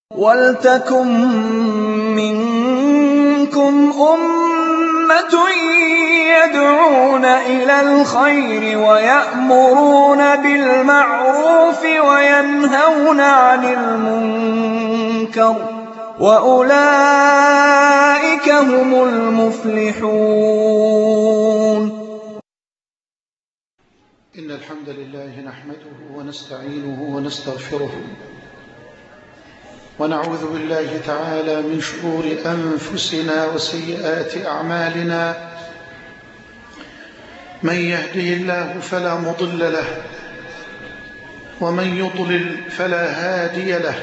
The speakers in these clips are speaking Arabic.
وَلْتَكُن مِّنكُمْ أُمَّةٌ يَدْعُونَ إِلَى الْخَيْرِ وَيَأْمُرُونَ بِالْمَعْرُوفِ وَيَنْهَوْنَ عَنِ الْمُنكَرِ ۚ وَأُولَٰئِكَ هُمُ الْمُفْلِحُونَ. إن الحمد لله نحمده ونستعينه ونستغفره، ونعوذ بالله تعالى من شرور أنفسنا وسيئات أعمالنا. من يهده الله فلا مضل له، ومن يضلل فلا هادي له،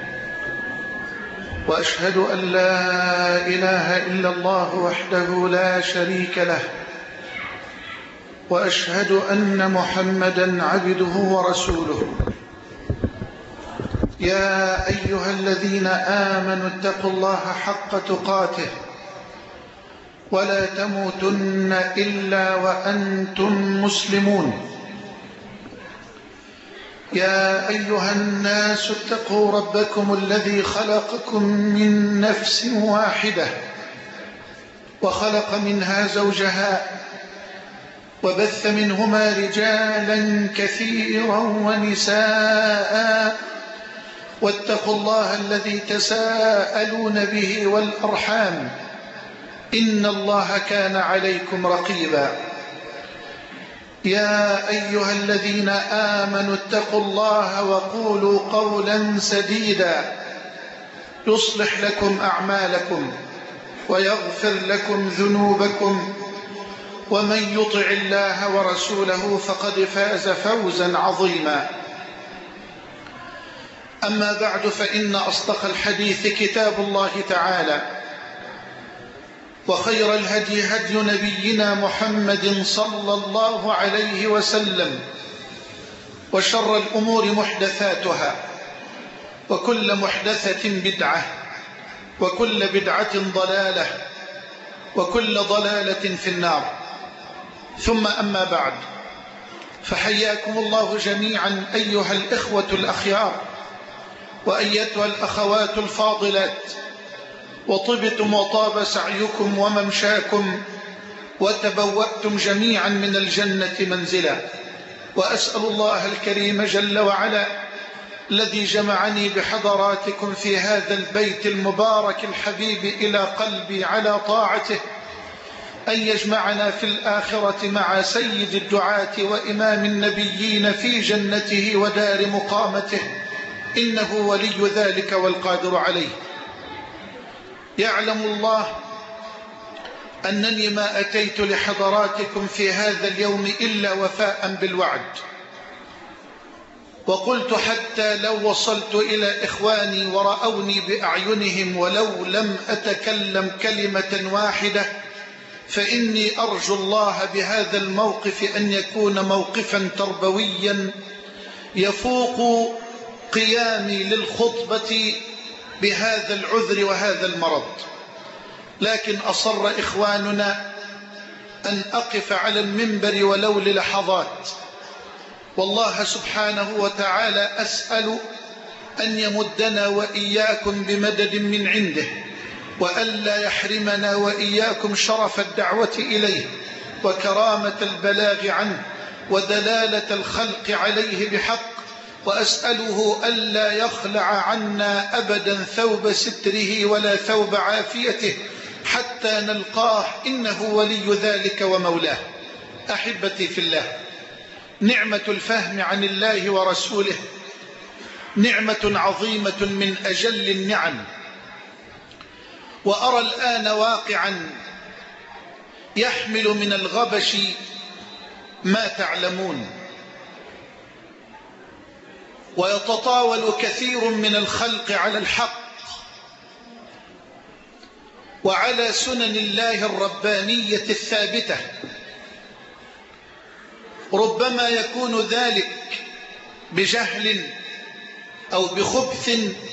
وأشهد أن لا إله إلا الله وحده لا شريك له، وأشهد أن محمدًا عبده ورسوله. يا أيها الذين آمنوا اتقوا الله حق تقاته ولا تموتن إلا وأنتم مسلمون. يا أيها الناس اتقوا ربكم الذي خلقكم من نفس واحدة، وخلق منها زوجها، وبث منهما رجالا كثيرا ونساء، واتقوا الله الذي تساءلون به والأرحام، إن الله كان عليكم رقيبا. يا أيها الذين آمنوا اتقوا الله وقولوا قولا سديدا يصلح لكم أعمالكم ويغفر لكم ذنوبكم، ومن يطع الله ورسوله فقد فاز فوزا عظيما. أما بعد، فإن أصدق الحديث كتاب الله تعالى، وخير الهدي هدي نبينا محمد صلى الله عليه وسلم، وشر الأمور محدثاتها، وكل محدثة بدعة، وكل بدعة ضلالة، وكل ضلالة في النار. ثم أما بعد، فحياكم الله جميعا أيها الإخوة الأخيار، وأيتها الأخوات الفاضلات، وطبتم وطاب سعيكم وممشاكم، وتبوأتم جميعا من الجنة منزلا. وأسأل الله الكريم جل وعلا الذي جمعني بحضراتكم في هذا البيت المبارك الحبيب إلى قلبي على طاعته، أن يجمعنا في الآخرة مع سيد الدعاة وإمام النبيين في جنته ودار مقامته، إنه ولي ذلك والقادر عليه. يعلم الله أنني ما أتيت لحضراتكم في هذا اليوم إلا وفاء بالوعد، وقلت حتى لو وصلت إلى إخواني ورأوني بأعينهم ولو لم أتكلم كلمة واحدة، فإني أرجو الله بهذا الموقف أن يكون موقفا تربويا يفوق قيامي للخطبة بهذا العذر وهذا المرض. لكن أصر إخواننا أن أقف على المنبر ولو للحظات، والله سبحانه وتعالى أسأل أن يمدنا وإياكم بمدد من عنده، وألا يحرمنا وإياكم شرف الدعوة إليه وكرامة البلاغ عنه ودلالة الخلق عليه بحق. وأسأله ألا يخلع عنا أبدا ثوب ستره ولا ثوب عافيته حتى نلقاه، إنه ولي ذلك ومولاه. أحبتي في الله، نعمة الفهم عن الله ورسوله نعمة عظيمة من أجل النعم. وأرى الآن واقعا يحمل من الغبش ما تعلمون، ويتطاول كثير من الخلق على الحق وعلى سنن الله الربانية الثابتة. ربما يكون ذلك بجهل أو بخبث،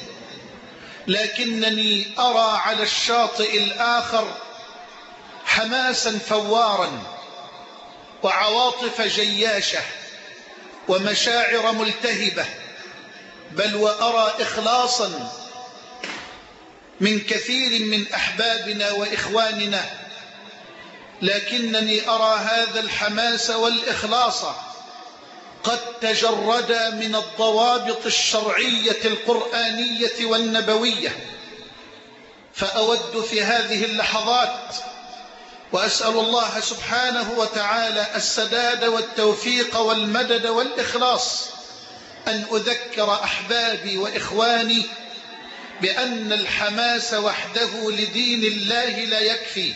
لكنني أرى على الشاطئ الآخر حماسا فوارا وعواطف جياشة ومشاعر ملتهبة، بل وأرى إخلاصا من كثير من أحبابنا وإخواننا، لكنني أرى هذا الحماس والإخلاص قد تجرد من الضوابط الشرعية القرآنية والنبوية. فأود في هذه اللحظات وأسأل الله سبحانه وتعالى السداد والتوفيق والمدد والإخلاص أن أذكر أحبابي وإخواني بأن الحماس وحده لدين الله لا يكفي،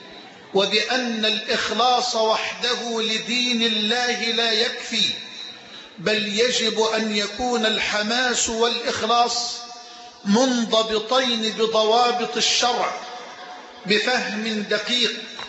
وبأن الإخلاص وحده لدين الله لا يكفي، بل يجب أن يكون الحماس والإخلاص منضبطين بضوابط الشرع، بفهم دقيق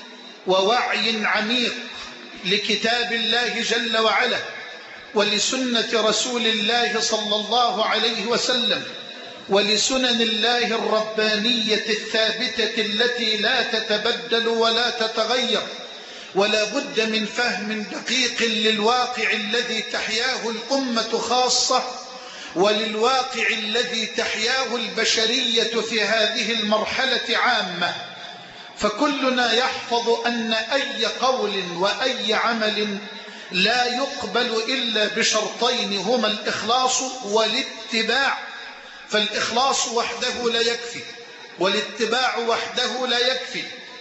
ووعي عميق لكتاب الله جل وعلا ولسنة رسول الله صلى الله عليه وسلم ولسنن الله الربانية الثابتة التي لا تتبدل ولا تتغير. ولا بد من فهم دقيق للواقع الذي تحياه الأمة خاصة وللواقع الذي تحياه البشرية في هذه المرحلة عامة. فكلنا يحفظ أن أي قول وأي عمل لا يقبل إلا بشرطين هما الإخلاص والاتباع. فالإخلاص وحده لا يكفي، والاتباع وحده لا يكفي،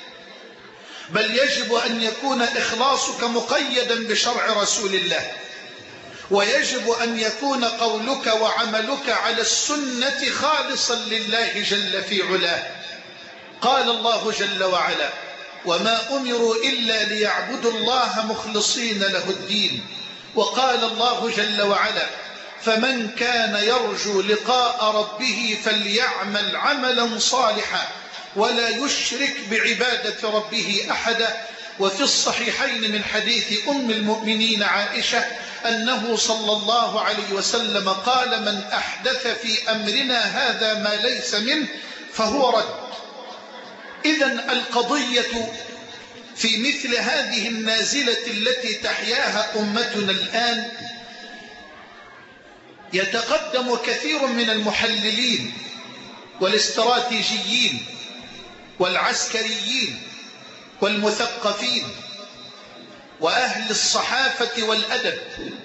بل يجب أن يكون إخلاصك مقيدا بشرع رسول الله، ويجب أن يكون قولك وعملك على السنة خالصا لله جل في علاه. قال الله جل وعلا: وما أمروا إلا ليعبدوا الله مخلصين له الدين. وقال الله جل وعلا: فمن كان يرجو لقاء ربه فليعمل عملا صالحا ولا يشرك بعبادة ربه أحدا. وفي الصحيحين من حديث أم المؤمنين عائشة أنه صلى الله عليه وسلم قال: من أحدث في أمرنا هذا ما ليس منه فهو رد. إذن القضية في مثل هذه النازلة التي تحياها أمتنا الآن، يتقدم كثير من المحللين والاستراتيجيين والعسكريين والمثقفين وأهل الصحافة والأدب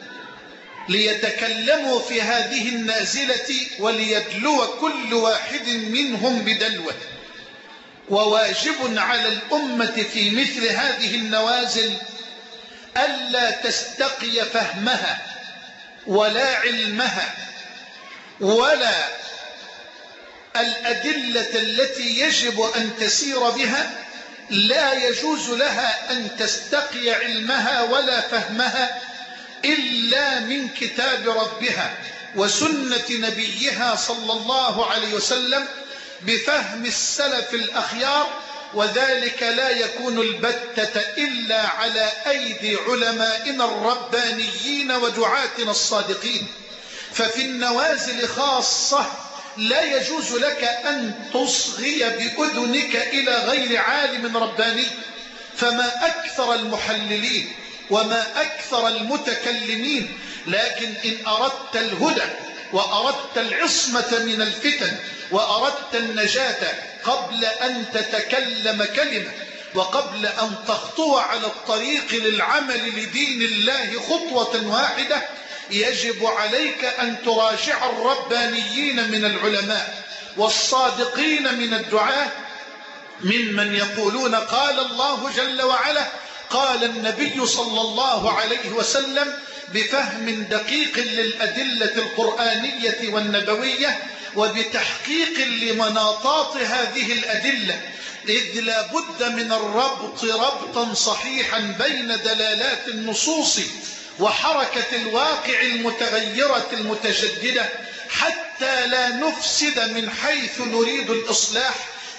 ليتكلموا في هذه النازلة وليدلو كل واحد منهم بدلوه. وواجب على الأمة في مثل هذه النوازل ألا تستقي فهمها ولا علمها ولا الأدلة التي يجب أن تسير بها. لا يجوز لها أن تستقي علمها ولا فهمها إلا من كتاب ربها وسنة نبيها صلى الله عليه وسلم بفهم السلف الأخيار، وذلك لا يكون البتة إلا على أيدي علمائنا الربانيين ودعاتنا الصادقين. ففي النوازل خاصة لا يجوز لك أن تصغي بأذنك إلى غير عالم رباني. فما أكثر المحللين وما أكثر المتكلمين، لكن إن أردت الهدى وأردت العصمة من الفتن وأردت النجاة قبل أن تتكلم كلمة وقبل أن تخطو على الطريق للعمل لدين الله خطوة واحدة، يجب عليك أن تراجع الربانيين من العلماء والصادقين من الدعاة ممن يقولون قال الله جل وعلا، قال النبي صلى الله عليه وسلم، بفهم دقيق للأدلة القرآنية والنبوية وبتحقيق لمناطات هذه الأدلة، إذ لا بد من الربط ربطا صحيحا بين دلالات النصوص وحركة الواقع المتغيرة المتجددة، حتى لا نفسد من حيث نريد الإصلاح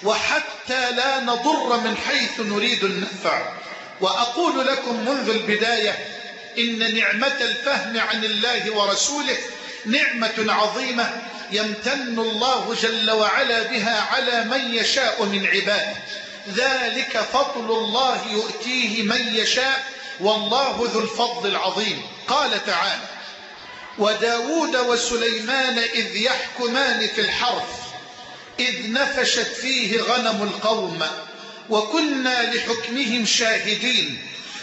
وحتى لا نضر من حيث نريد النفع. وأقول لكم منذ البداية إن نعمة الفهم عن الله ورسوله نعمة عظيمة يمتن الله جل وعلا بها على من يشاء من عباده، ذلك فضل الله يؤتيه من يشاء والله ذو الفضل العظيم. قال تعالى: وداود وسليمان إذ يحكمان في الحرث إذ نفشت فيه غنم القوم وكنا لحكمهم شاهدين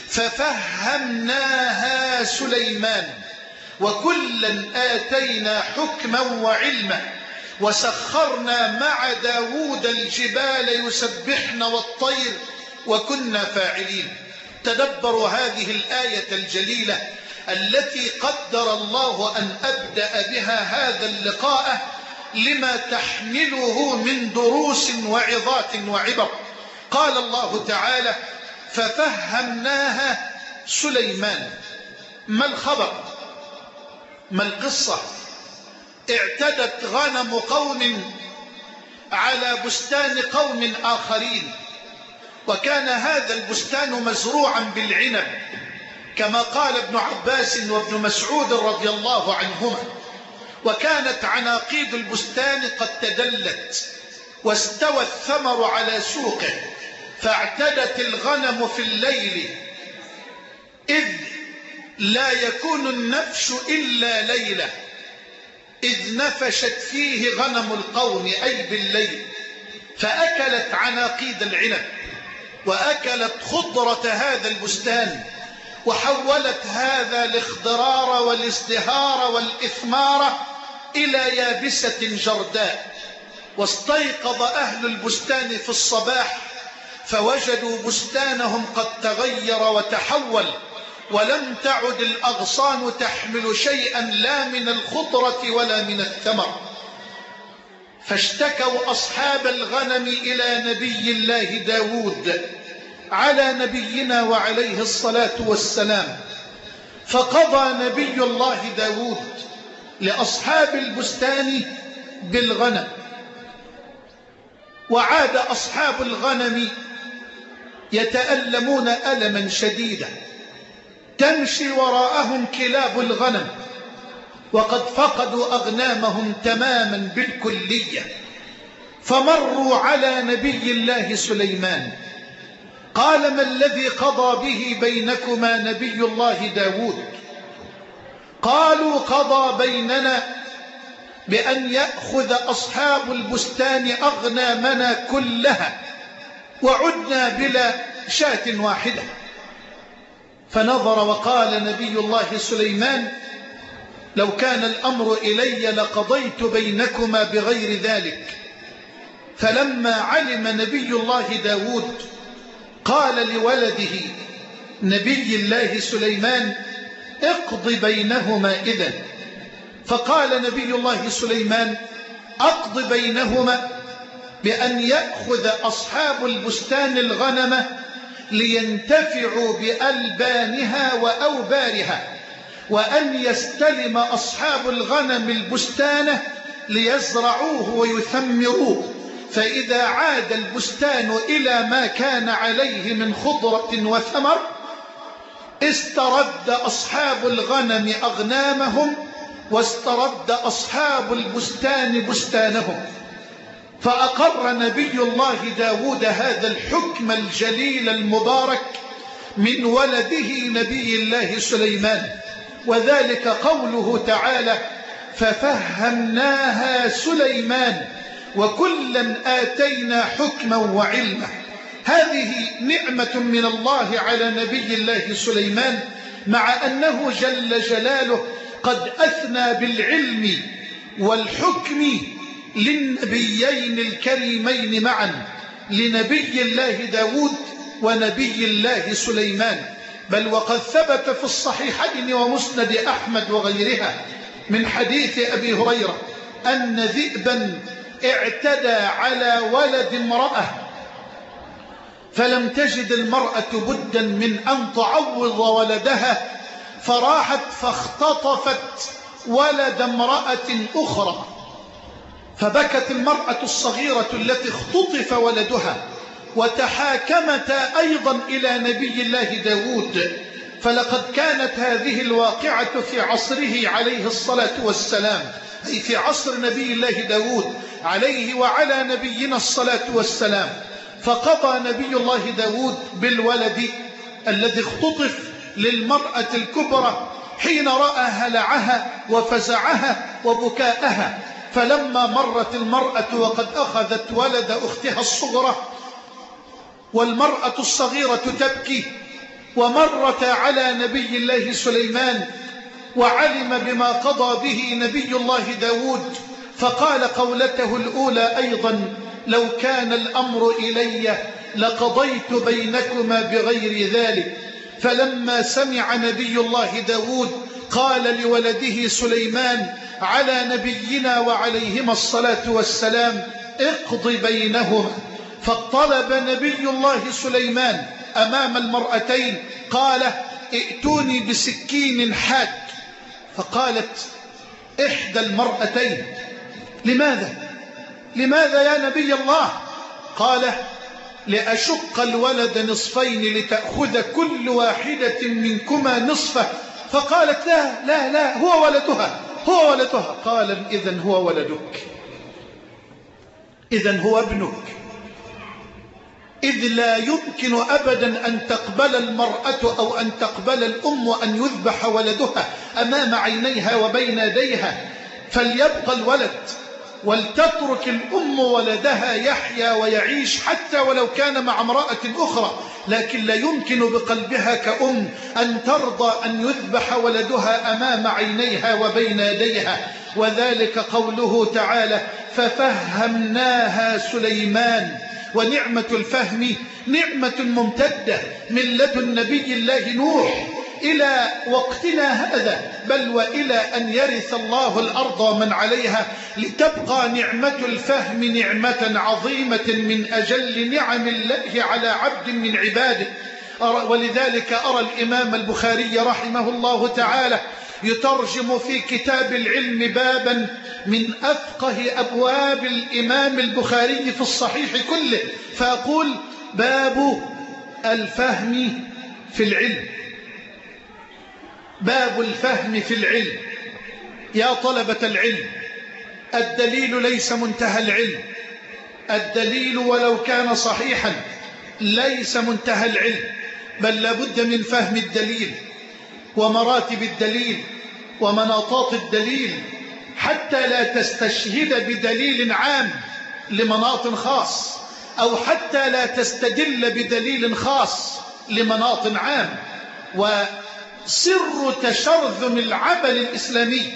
ففهمناها سليمان وكلا آتينا حكما وعلما وسخرنا مع داود الجبال يسبحن والطير وكنا فاعلين. تدبروا هذه الآية الجليلة التي قدر الله أن أبدأ بها هذا اللقاء لما تحمله من دروس وعظات وعبر. قال الله تعالى ففهمناها سليمان. ما الخبر؟ ما القصة؟ اعتدت غنم قوم على بستان قوم آخرين، وكان هذا البستان مزروعا بالعنب كما قال ابن عباس وابن مسعود رضي الله عنهما، وكانت عناقيد البستان قد تدلت واستوى الثمر على سوقه، فاعتدت الغنم في الليل إذ لا يكون النفش إلا ليلة، إذ نفشت فيه غنم القوم أي بالليل، فأكلت عناقيد العنب وأكلت خضرة هذا البستان وحولت هذا الاخضرار والازدهار والإثمار إلى يابسة جرداء. واستيقظ أهل البستان في الصباح فوجدوا بستانهم قد تغير وتحول، ولم تعد الأغصان تحمل شيئا لا من الخضرة ولا من الثمر. فاشتكوا أصحاب الغنم إلى نبي الله داود على نبينا وعليه الصلاة والسلام، فقضى نبي الله داود لأصحاب البستان بالغنم، وعاد أصحاب الغنم يتألمون ألما شديدا، تمشي وراءهم كلاب الغنم وقد فقدوا أغنامهم تماما بالكلية. فمروا على نبي الله سليمان، قال ما الذي قضى به بينكما نبي الله داود؟ قالوا قضى بيننا بأن يأخذ أصحاب البستان أغنامنا كلها وعدنا بلا شاة واحدة. فنظر وقال نبي الله سليمان لو كان الأمر إلي لقضيت بينكما بغير ذلك. فلما علم نبي الله داود قال لولده نبي الله سليمان اقض بينهما إذن. فقال نبي الله سليمان أقض بينهما بأن يأخذ أصحاب البستان الغنم لينتفعوا بألبانها وأوبارها، وأن يستلم أصحاب الغنم البستان ليزرعوه ويثمروه، فإذا عاد البستان إلى ما كان عليه من خضرة وثمر استرد أصحاب الغنم أغنامهم واسترد أصحاب البستان بستانهم. فأقر نبي الله داود هذا الحكم الجليل المبارك من ولده نبي الله سليمان، وذلك قوله تعالى ففهمناها سليمان وكلا آتينا حكما وعلما. هذه نعمة من الله على نبي الله سليمان، مع أنه جل جلاله قد أثنى بالعلم والحكم للنبيين الكريمين معا، لنبي الله داود ونبي الله سليمان. بل وقد ثبت في الصحيحين ومسند أحمد وغيرها من حديث أبي هريرة أن ذئبا اعتدى على ولد امرأة فلم تجد المرأة بدا من أن تعوض ولدها، فراحت فاختطفت ولد امرأة أخرى، فبكت المرأة الصغيرة التي اختطف ولدها وتحاكمتا أيضا إلى نبي الله داود. فلقد كانت هذه الواقعة في عصره عليه الصلاة والسلام، أي في عصر نبي الله داود عليه وعلى نبينا الصلاة والسلام. فقضى نبي الله داود بالولد الذي اختطف للمرأة الكبرى حين رأى هلعها وفزعها وبكاءها، فلما مرت المرأة وقد أخذت ولد أختها الصغرى والمرأة الصغيرة تبكي، ومرت على نبي الله سليمان وعلم بما قضى به نبي الله داود، فقال قولته الأولى أيضا: لو كان الأمر إلي لقضيت بينكما بغير ذلك. فلما سمع نبي الله داود قال لولده سليمان على نبينا وعليهما الصلاة والسلام: اقض بينهما. فطلب نبي الله سليمان أمام المرأتين قال: ائتوني بسكين حاد. فقالت إحدى المرأتين: لماذا يا نبي الله؟ قال: لأشق الولد نصفين لتأخذ كل واحدة منكما نصفه. فقالت: لا هو ولدها. قال: إذن هو ولدك، إذن هو ابنك. إذ لا يمكن أبدا أن تقبل المرأة أو أن تقبل الأم أن يذبح ولدها أمام عينيها وبين يديها، فليبقى الولد ولتترك الأم ولدها يحيا ويعيش حتى ولو كان مع امرأة أخرى، لكن لا يمكن بقلبها كأم أن ترضى أن يذبح ولدها أمام عينيها وبين يديها. وذلك قوله تعالى: ففهمناها سليمان. ونعمة الفهم نعمة ممتدة من لدن نبي الله نوح إلى وقتنا هذا، بل وإلى أن يرث الله الأرض ومن عليها، لتبقى نعمة الفهم نعمة عظيمة من أجل نعم الله على عبد من عباده. ولذلك أرى الإمام البخاري رحمه الله تعالى يترجم في كتاب العلم بابا من أفقه أبواب الإمام البخاري في الصحيح كله، فأقول: باب الفهم في العلم. باب الفهم في العلم. يا طلبة العلم، الدليل ليس منتهى العلم. الدليل ولو كان صحيحا ليس منتهى العلم، بل لابد من فهم الدليل ومراتب الدليل ومناطات الدليل، حتى لا تستشهد بدليل عام لمناط خاص، أو حتى لا تستدل بدليل خاص لمناط عام. وسر تشرذم العمل الإسلامي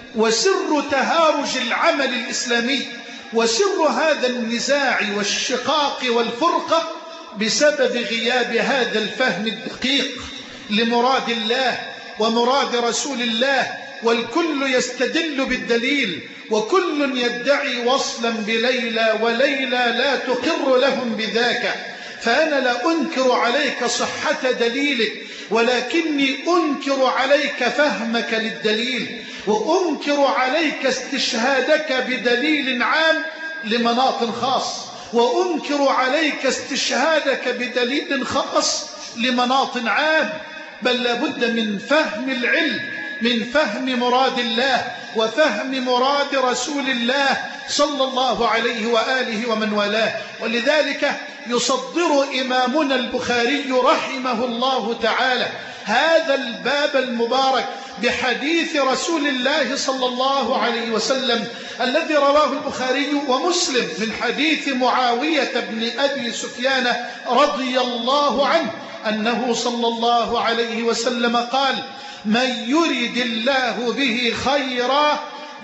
وسر تهارج العمل الإسلامي وسر هذا النزاع والشقاق والفرقة بسبب غياب هذا الفهم الدقيق لمراد الله ومراد رسول الله. والكل يستدل بالدليل، وكل يدعي وصلا بليلى، وليلى لا تقر لهم بذاك. فأنا لا أنكر عليك صحة دليلك، ولكني أنكر عليك فهمك للدليل، وأنكر عليك استشهادك بدليل عام لمناط خاص، وأنكر عليك استشهادك بدليل خاص لمناط عام. بل لابد من فهم العلم، من فهم مراد الله وفهم مراد رسول الله صلى الله عليه وآله ومن والاه. ولذلك يصدر إمامنا البخاري رحمه الله تعالى هذا الباب المبارك بحديث رسول الله صلى الله عليه وسلم الذي رواه البخاري ومسلم من حديث معاوية بن أبي سفيان رضي الله عنه أنه صلى الله عليه وسلم قال: من يرد الله به خيرا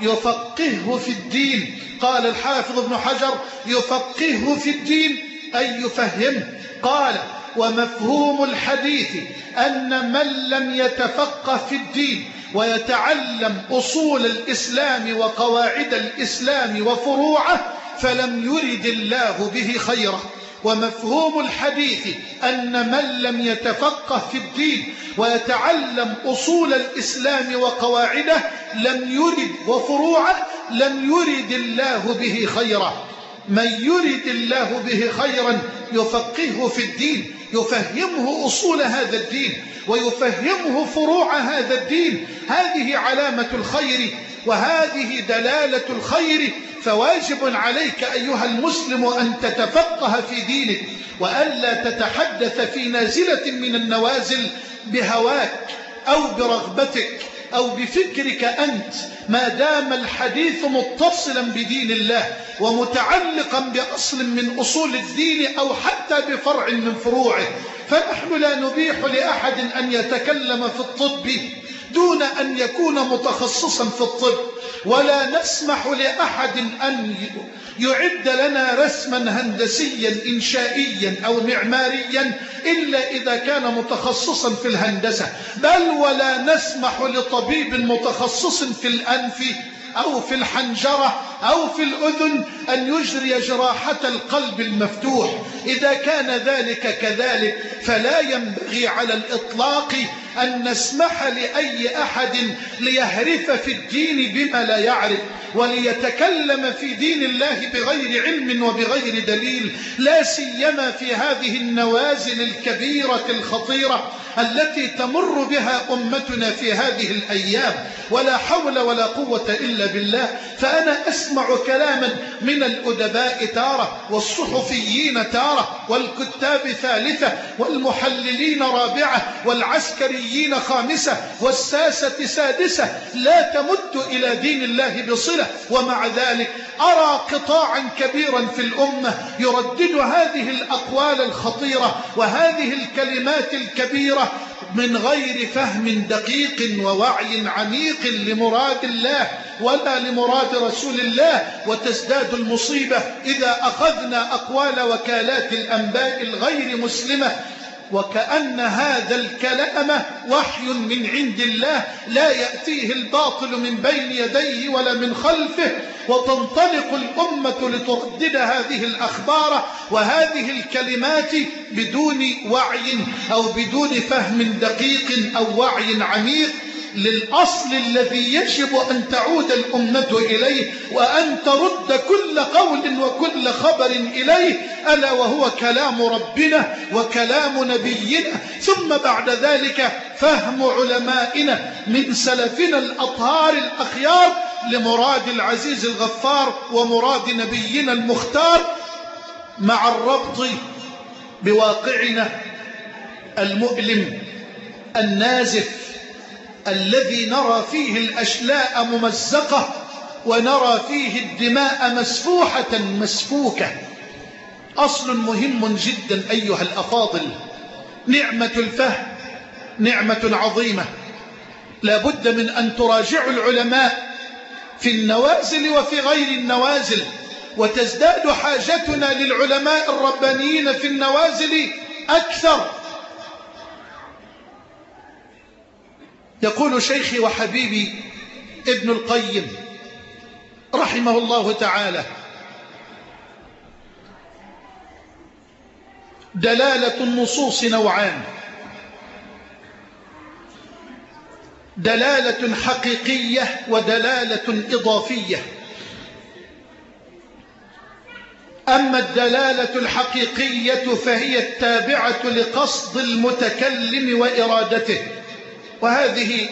يفقهه في الدين. قال الحافظ ابن حجر: يفقهه في الدين أي يفهمه. قال: ومفهوم الحديث أن من لم يتفقه في الدين ويتعلم أصول الإسلام وقواعد الإسلام وفروعه فلم يرد الله به خيرا. ومفهوم الحديث أن من لم يتفقه في الدين ويتعلم أصول الإسلام وقواعده لم يرد وفروعه لم يرد الله به خيرا. من يرد الله به خيرا يفقهه في الدين، يفهمه أصول هذا الدين ويفهمه فروع هذا الدين. هذه علامة الخير وهذه دلالة الخير. فواجب عليك أيها المسلم أن تتفقه في دينك، وألا تتحدث في نازلة من النوازل بهواك أو برغبتك أو بفكرك أنت، ما دام الحديث متصلا بدين الله ومتعلقا بأصل من أصول الدين أو حتى بفرع من فروعه. فنحن لا نبيح لأحد أن يتكلم في الطب دون أن يكون متخصصا في الطب، ولا نسمح لأحد أن يعد لنا رسما هندسيا إنشائيا أو معماريا إلا إذا كان متخصصا في الهندسة، بل ولا نسمح لطبيب متخصص في الأنف أو في الحنجرة أو في الأذن أن يجري جراحة القلب المفتوح. إذا كان ذلك كذلك فلا ينبغي على الإطلاق أن نسمح لأي أحد ليهرف في الدين بما لا يعرف وليتكلم في دين الله بغير علم وبغير دليل، لا سيما في هذه النوازل الكبيرة الخطيرة التي تمر بها أمتنا في هذه الأيام. ولا حول ولا قوة إلا بالله. فأنا أسمع كلاما من الأدباء تارة، والصحفيين تارة، والكتاب ثالثة، والمحللين رابعة، والعسكريين خامسة، والساسة سادسة، لا تمد إلى دين الله بصلة، ومع ذلك أرى قطاعا كبيرا في الأمة يردد هذه الأقوال الخطيرة وهذه الكلمات الكبيرة من غير فهم دقيق ووعي عميق لمراد الله ولا لمراد رسول الله. وتزداد المصيبة إذا أخذنا أقوال وكالات الأنباء الغير مسلمة وكأن هذا الكلام وحي من عند الله لا يأتيه الباطل من بين يديه ولا من خلفه، وتنطلق الأمة لتردد هذه الأخبار وهذه الكلمات بدون وعي أو بدون فهم دقيق أو وعي عميق للأصل الذي يجب أن تعود الأمة إليه وأن ترد كل قول وكل خبر إليه، ألا وهو كلام ربنا وكلام نبينا، ثم بعد ذلك فهم علمائنا من سلفنا الأطهار الأخيار لمراد العزيز الغفار ومراد نبينا المختار، مع الربط بواقعنا المؤلم النازف الذي نرى فيه الأشلاء ممزقة ونرى فيه الدماء مسفوحة مسفوكة. أصل مهم جدا أيها الأفاضل، نعمة الفهم نعمة عظيمة، لا بد من أن تراجعوا العلماء في النوازل وفي غير النوازل، وتزداد حاجتنا للعلماء الربانيين في النوازل أكثر. يقول شيخي وحبيبي ابن القيم رحمه الله تعالى: دلالة النصوص نوعان: دلالة حقيقية ودلالة إضافية. أما الدلالة الحقيقية فهي التابعة لقصد المتكلم وإرادته، وهذه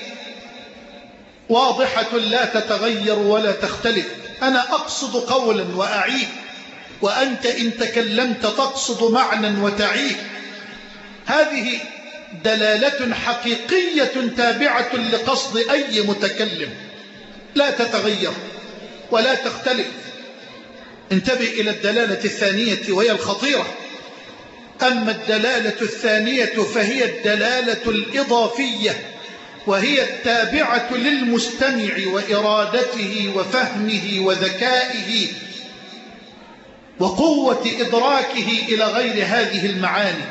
واضحة لا تتغير ولا تختلف. أنا أقصد قولا وأعيه، وأنت إن تكلمت تقصد معنى وتعيه. هذه دلالة حقيقية تابعة لقصد أي متكلم لا تتغير ولا تختلف. انتبه إلى الدلالة الثانية وهي الخطيرة. أما الدلالة الثانية فهي الدلالة الإضافية، وهي التابعة للمستمع وإرادته وفهمه وذكائه وقوة إدراكه إلى غير هذه المعاني.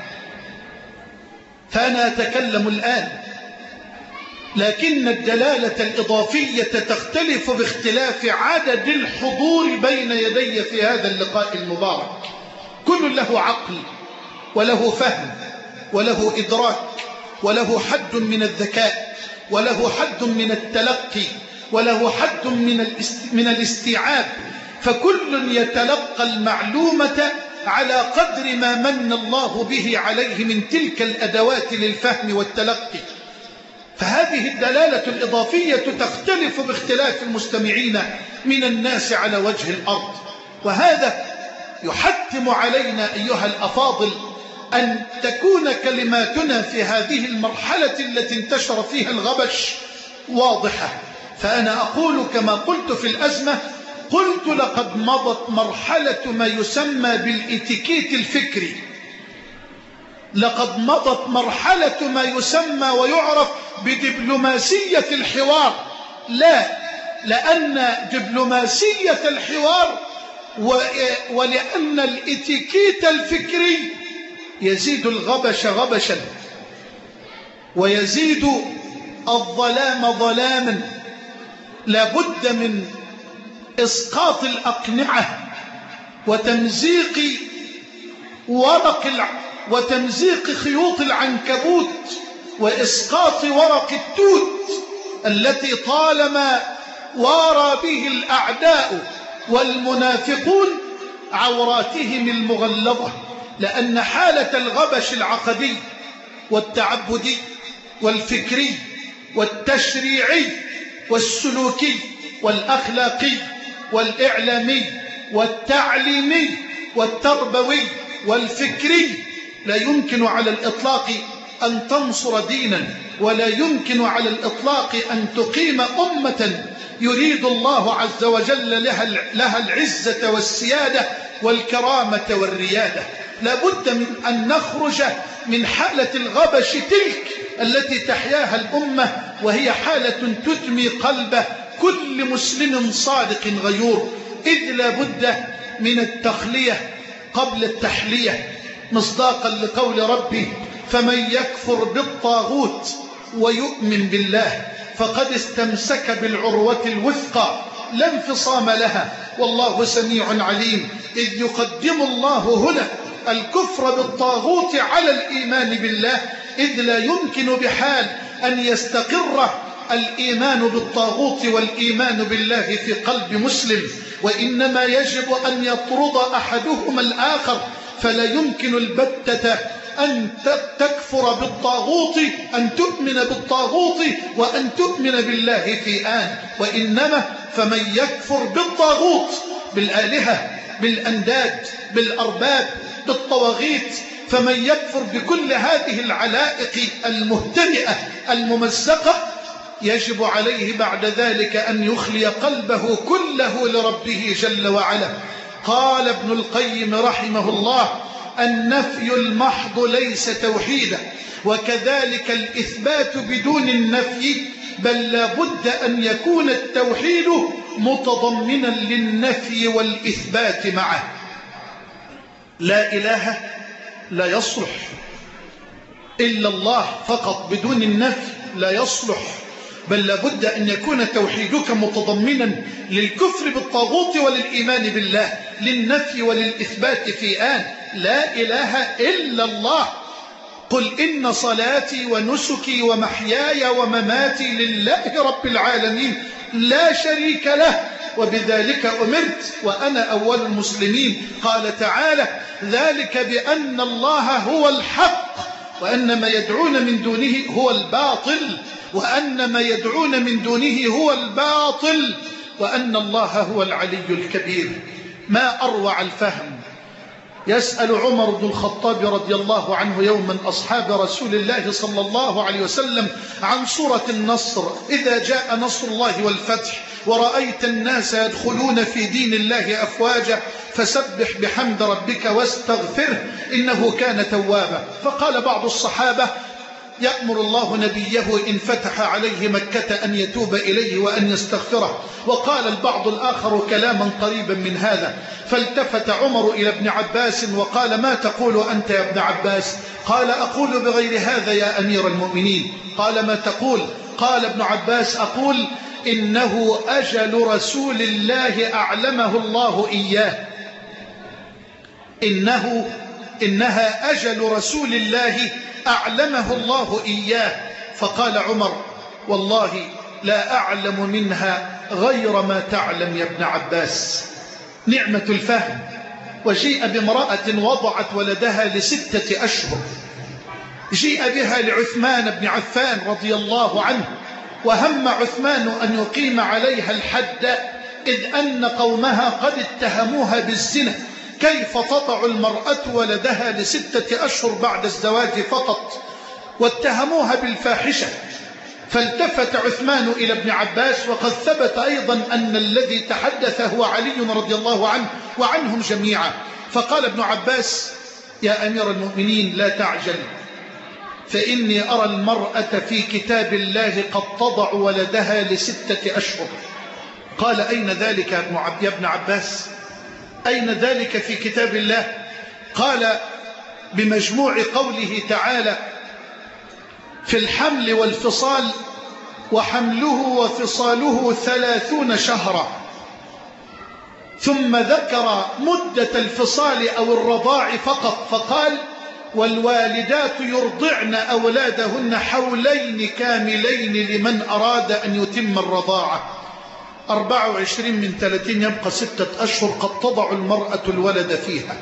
فأنا أتكلم الآن، لكن الدلالة الإضافية تختلف باختلاف عدد الحضور بين يدي في هذا اللقاء المبارك. كل له عقل وله فهم وله إدراك وله حد من الذكاء وله حد من التلقي وله حد من الاستيعاب، فكل يتلقى المعلومة على قدر ما من الله به عليه من تلك الأدوات للفهم والتلقي. فهذه الدلالة الإضافية تختلف باختلاف المستمعين من الناس على وجه الأرض، وهذا يحتم علينا أيها الأفاضل أن تكون كلماتنا في هذه المرحلة التي انتشر فيها الغبش واضحة. فأنا أقول كما قلت في الأزمة، قلت لقد مضت مرحلة ما يسمى بالإتيكيت الفكري، لقد مضت مرحلة ما يسمى ويعرف بدبلوماسية الحوار. لا، لأن دبلوماسية الحوار ولأن الإتيكيت الفكري يزيد الغبش غبشا ويزيد الظلام ظلاما. لابد من إسقاط الأقنعة وتمزيق وتمزيق خيوط العنكبوت وإسقاط ورق التوت التي طالما وارى به الأعداء والمنافقون عوراتهم المغلظة. لأن حالة الغبش العقدي والتعبدي والفكري والتشريعي والسلوكي والأخلاقي والإعلامي والتعليمي والتربوي والفكري لا يمكن على الإطلاق أن تنصر دينا، ولا يمكن على الإطلاق أن تقيم أمة يريد الله عز وجل لها العزة والسيادة والكرامة والريادة. لابد من أن نخرج من حالة الغبش تلك التي تحياها الأمة، وهي حالة تدمي قلب كل مسلم صادق غيور، إذ لابد من التخلية قبل التحلية، مصداقا لقول ربي: فمن يكفر بالطاغوت ويؤمن بالله فقد استمسك بالعروة الوثقى لا انفصام لها والله سميع عليم. إذ يقدم الله هنا الكفر بالطاغوت على الإيمان بالله، إذ لا يمكن بحال أن يستقر الإيمان بالطاغوت والإيمان بالله في قلب مسلم، وإنما يجب أن يطرد أحدهما الآخر. فلا يمكن البتة أن تكفر بالطاغوت، أن تؤمن بالطاغوت وأن تؤمن بالله في آن، وإنما فمن يكفر بالطاغوت، بالآلهة، بالأنداد، بالأرباب، بالطواغيت، فمن يكفر بكل هذه العلائق المهترئة الممزقة يجب عليه بعد ذلك أن يخلي قلبه كله لربه جل وعلا. قال ابن القيم رحمه الله: النفي المحض ليس توحيدا، وكذلك الإثبات بدون النفي، بل لا بد أن يكون التوحيد متضمنا للنفي والإثبات معه. لا إله لا يصلح إلا الله فقط بدون النفي لا يصلح، بل لابد أن يكون توحيدك متضمنا للكفر بالطاغوت وللإيمان بالله، للنفي وللإثبات في آن. لا إله إلا الله. قل إن صلاتي ونسكي ومحياي ومماتي لله رب العالمين لا شريك له وبذلك أمرت وأنا أول المسلمين. قال تعالى: ذلك بأن الله هو الحق وأن ما يدعون من دونه هو الباطل، وأن ما يدعون من دونه هو الباطل، وأن الله هو العلي الكبير. ما أروع الفهم. يسأل عمر بن الخطاب رضي الله عنه يوما أصحاب رسول الله صلى الله عليه وسلم عن سورة النصر: إذا جاء نصر الله والفتح ورأيت الناس يدخلون في دين الله أفواجا فسبح بحمد ربك واستغفره إنه كان توابا. فقال بعض الصحابة: يأمر الله نبيه إن فتح عليه مكة أن يتوب إليه وأن يستغفره. وقال البعض الآخر كلاما قريبا من هذا. فالتفت عمر إلى ابن عباس وقال: ما تقول أنت يا ابن عباس؟ قال: أقول بغير هذا يا أمير المؤمنين. قال: ما تقول؟ قال ابن عباس: أقول إنه أجل رسول الله أعلمه الله إياه، إنها أجل رسول الله أعلمه الله إياه. فقال عمر: والله لا أعلم منها غير ما تعلم يا ابن عباس. نعمة الفهم. وجيء بامرأة وضعت ولدها ل6 أشهر، جيء بها لعثمان بن عفان رضي الله عنه، وهم عثمان أن يقيم عليها الحد، إذ أن قومها قد اتهموها بالزنا. كيف تطع المرأة ولدها ل6 أشهر بعد الزواج فقط؟ واتهموها بالفاحشة. فالتفت عثمان إلى ابن عباس، وقد ثبت أيضا أن الذي تحدث هو علي رضي الله عنه وعنهم جميعا. فقال ابن عباس: يا أمير المؤمنين لا تعجل، فإني أرى المرأة في كتاب الله قد تضع ولدها ل6 أشهر. قال: أين ذلك يا ابن عباس؟ أين ذلك في كتاب الله؟ قال: بمجموع قوله تعالى في الحمل والفصال: وحمله وفصاله 30 شهرا. ثم ذكر مدة الفصال أو الرضاع فقط، فقال: والوالدات يرضعن أولادهن حولين كاملين لمن أراد أن يتم الرضاعة. 24 من 30 يبقى 6 أشهر قد تضع المرأة الولد فيها.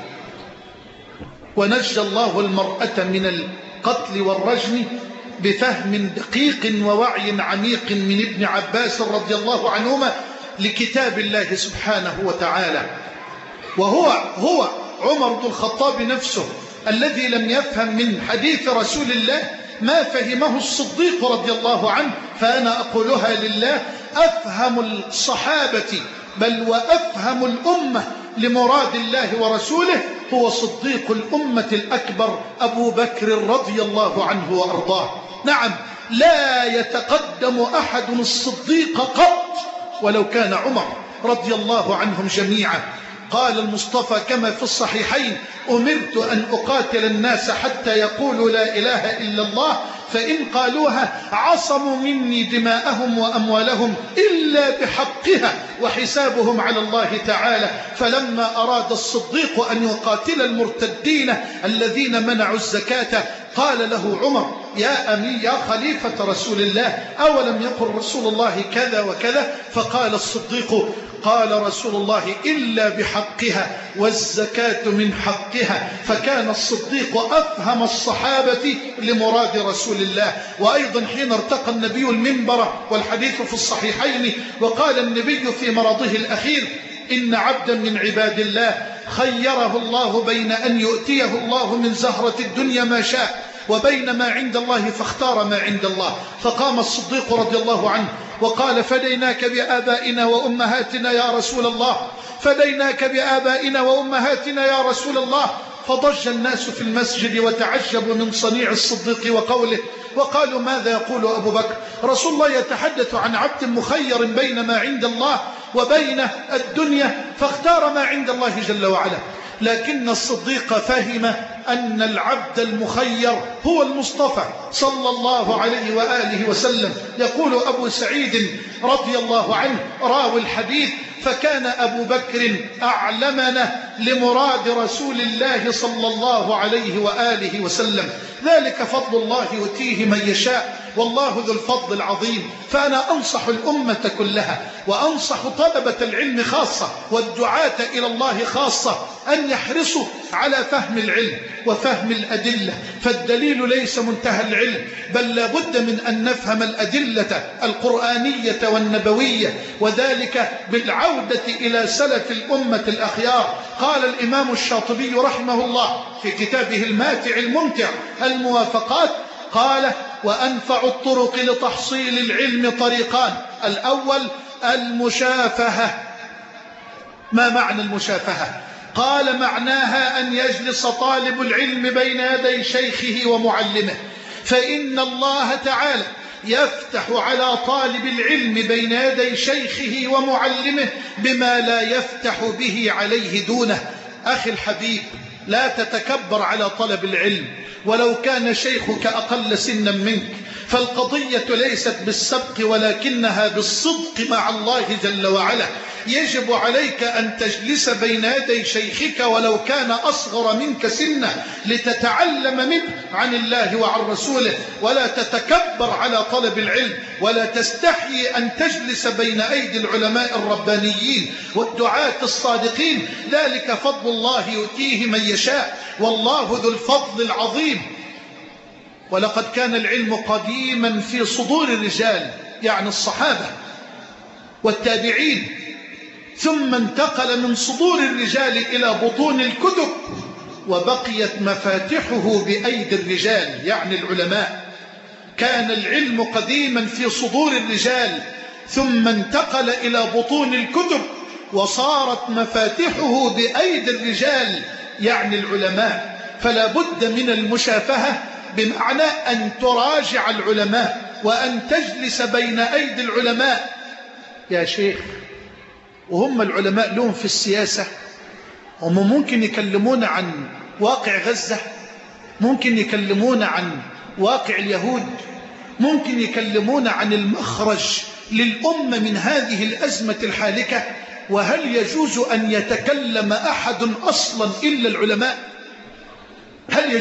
ونجى الله المرأة من القتل والرجم بفهم دقيق ووعي عميق من ابن عباس رضي الله عنهما لكتاب الله سبحانه وتعالى. وهو عمر بن الخطاب نفسه الذي لم يفهم من حديث رسول الله ما فهمه الصديق رضي الله عنه. فأنا أقولها لله: أفهم الصحابة بل وأفهم الأمة لمراد الله ورسوله هو صديق الأمة الأكبر أبو بكر رضي الله عنه وأرضاه. نعم، لا يتقدم أحد الصديق قط ولو كان عمر رضي الله عنهم جميعا. قال المصطفى كما في الصحيحين: أمرت أن أقاتل الناس حتى يقولوا لا إله إلا الله، فإن قالوها عصموا مني دماءهم وأموالهم إلا بحقها وحسابهم على الله تعالى. فلما أراد الصديق أن يقاتل المرتدين الذين منعوا الزكاة قال له عمر: يا خليفة رسول الله، أولم يقل رسول الله كذا وكذا؟ فقال الصديق: قال رسول الله إلا بحقها والزكاة من حقها. فكان الصديق أفهم الصحابة لمراد رسول الله. وأيضا حين ارتقى النبي المنبر والحديث في الصحيحين وقال النبي في مرضه الأخير: إن عبدا من عباد الله خيره الله بين أن يؤتيه الله من زهرة الدنيا ما شاء وبين ما عند الله فاختار ما عند الله. فقام الصديق رضي الله عنه وقال: فديناك بآبائنا وأمهاتنا يا رسول الله، فديناك بآبائنا وأمهاتنا يا رسول الله. فضج الناس في المسجد وتعجبوا من صنيع الصديق وقوله، وقالوا: ماذا يقول أبو بكر؟ رسول الله يتحدث عن عبد مخير بين ما عند الله وبين الدنيا فاختار ما عند الله جل وعلا. لكن الصديق فهم أن العبد المخير هو المصطفى صلى الله عليه وآله وسلم. يقول أبو سعيد رضي الله عنه راوي الحديث: فكان أبو بكر أعلمنا لمراد رسول الله صلى الله عليه وآله وسلم. ذلك فضل الله يؤتيه من يشاء والله ذو الفضل العظيم. فأنا أنصح الأمة كلها وأنصح طلبة العلم خاصة والدعاة إلى الله خاصة أن يحرصوا على فهم العلم وفهم الأدلة، فالدليل ليس منتهى العلم، بل لابد من أن نفهم الأدلة القرآنية والنبوية، وذلك بالعودة إلى سلف الأمة الأخيار. قال الإمام الشاطبي رحمه الله في كتابه الماتع الممتع الموافقات: قال: وأنفع الطرق لتحصيل العلم طريقان: الأول المشافهة. ما معنى المشافهة؟ قال: معناها أن يجلس طالب العلم بين يدي شيخه ومعلمه، فإن الله تعالى يفتح على طالب العلم بين يدي شيخه ومعلمه بما لا يفتح به عليه دونه. أخي الحبيب، لا تتكبر على طلب العلم ولو كان شيخك أقل سنا منك، فالقضية ليست بالسبق ولكنها بالصدق مع الله جل وعلا. يجب عليك أن تجلس بين يدي شيخك ولو كان أصغر منك سنا لتتعلم منه عن الله وعن رسوله، ولا تتكبر على طلب العلم، ولا تستحي أن تجلس بين أيدي العلماء الربانيين والدعاة الصادقين. ذلك فضل الله يؤتيه من يشاء والله ذو الفضل العظيم. ولقد كان العلم قديما في صدور الرجال، يعني الصحابة والتابعين، ثم انتقل من صدور الرجال إلى بطون الكتب، وبقيت مفاتحه بأيدي الرجال يعني العلماء. كان العلم قديما في صدور الرجال ثم انتقل إلى بطون الكتب وصارت مفاتحه بأيدي الرجال يعني العلماء. فلا بد من المشافهة بمعنى أن تراجع العلماء وأن تجلس بين أيدي العلماء. يا شيخ، وهم العلماء لهم في السياسة؟ هم ممكن يكلمون عن واقع غزة، ممكن يكلمون عن واقع اليهود، ممكن يكلمون عن المخرج للأمة من هذه الأزمة الحالكة. وهل يجوز أن يتكلم أحد أصلا إلا العلماء؟ هل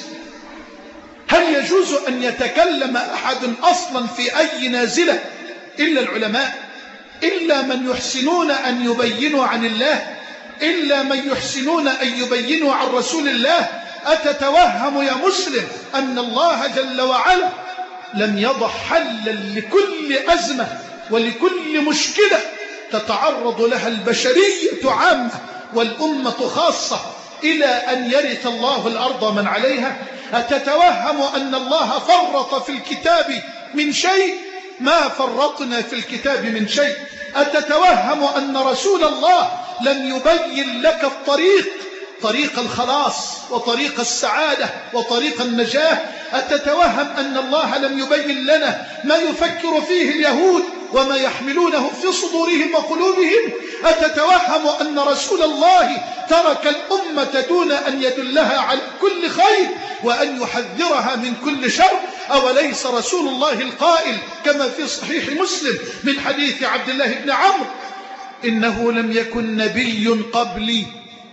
يجوز أن يتكلم أحد أصلا في أي نازلة إلا العلماء؟ إلا من يحسنون أن يبينوا عن الله، إلا من يحسنون أن يبينوا عن رسول الله. أتتوهم يا مسلم أن الله جل وعلا لم يضع حلا لكل أزمة ولكل مشكلة تتعرض لها البشرية عامة والأمة خاصة إلى أن يرث الله الأرض من عليها؟ أتتوهم أن الله فرط في الكتاب من شيء؟ ما فرطنا في الكتاب من شيء. أتتوهم أن رسول الله لم يبين لك طريق الخلاص وطريق السعادة وطريق النجاة؟ أتتوهم أن الله لم يبين لنا ما يفكر فيه اليهود وما يحملونه في صدورهم وقلوبهم؟ أتتوهم أن رسول الله ترك الأمة دون أن يدلها على كل خير وأن يحذرها من كل شر؟ أوليس رسول الله القائل كما في صحيح مسلم من حديث عبد الله بن عمرو: إنه لم يكن نبي قبلي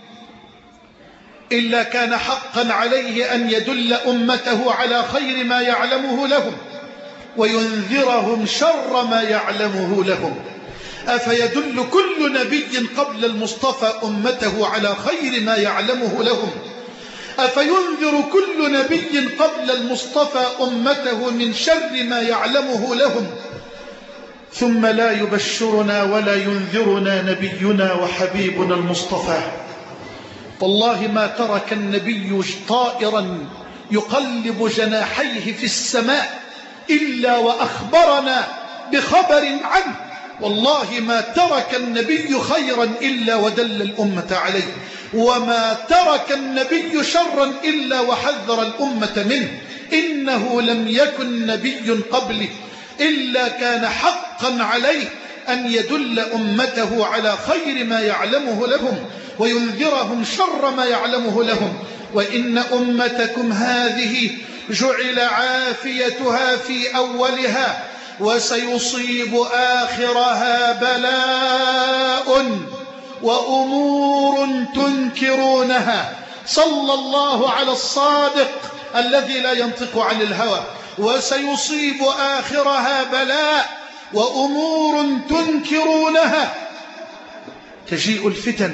إلا كان حقا عليه أن يدل أمته على خير ما يعلمه لهم وينذرهم شر ما يعلمه لهم. أفيدل كل نبي قبل المصطفى أمته على خير ما يعلمه لهم؟ أفينذر كل نبي قبل المصطفى أمته من شر ما يعلمه لهم؟ ثم لا يبشرنا ولا ينذرنا نبينا وحبيبنا المصطفى. والله ما ترك النبي طائرا يقلب جناحيه في السماء إلا وأخبرنا بخبر عنه. والله ما ترك النبي خيرا إلا ودل الأمة عليه، وما ترك النبي شرا إلا وحذر الأمة منه. إنه لم يكن نبي قبله إلا كان حقا عليه أن يدل أمته على خير ما يعلمه لهم وينذرهم شر ما يعلمه لهم. وإن أمتكم هذه جعل عافيتها في أولها وسيصيب آخرها بلاء وأمور تنكرونها. صلى الله على الصادق الذي لا ينطق عن الهوى. وسيصيب آخرها بلاء وأمور تنكرونها. تجيء الفتن.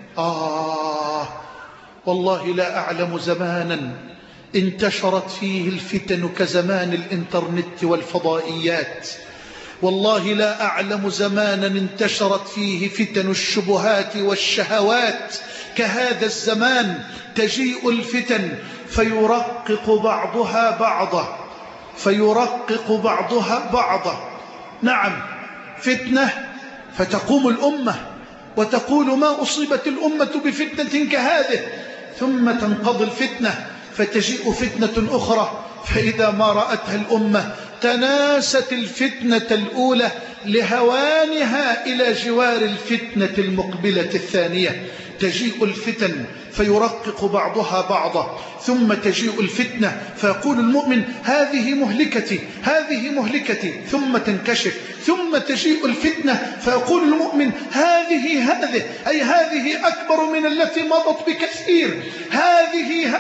والله لا أعلم زمانا انتشرت فيه الفتن كزمان الإنترنت والفضائيات. والله لا أعلم زمانا انتشرت فيه فتن الشبهات والشهوات كهذا الزمان. تجيء الفتن فيرقق بعضها بعضا. نعم، فتنة فتقوم الأمة وتقول ما أصيبت الأمة بفتنة كهذه، ثم تنقضي الفتنة فتجيء فتنة أخرى، فإذا ما رأتها الأمة تناست الفتنة الأولى لهوانها إلى جوار الفتنة المقبلة الثانية. تجيء الفتن فيرقق بعضها بعضا، ثم تجيء الفتنة فيقول المؤمن هذه مهلكتي، ثم تنكشف. ثم تجيء الفتنة فيقول المؤمن هذه أي هذه أكبر من التي مضت بكثير، هذه.